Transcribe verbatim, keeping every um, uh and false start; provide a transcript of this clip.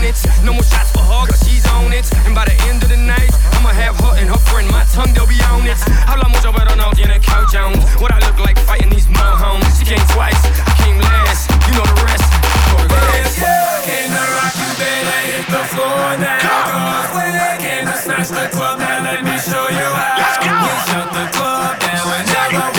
it. No more shots for her, cause she's on it. And by the end of the night, I'ma have her and her friend, my tongue, they'll be on it. Habla mucho pero no tiene Cow Jones. What I look like fighting these morehounds. She came twice, I came last. You know the rest. Came to rock, you better hit the floor now. Cause when I came to snatch the club, now let me show you how. We shut the club down whenever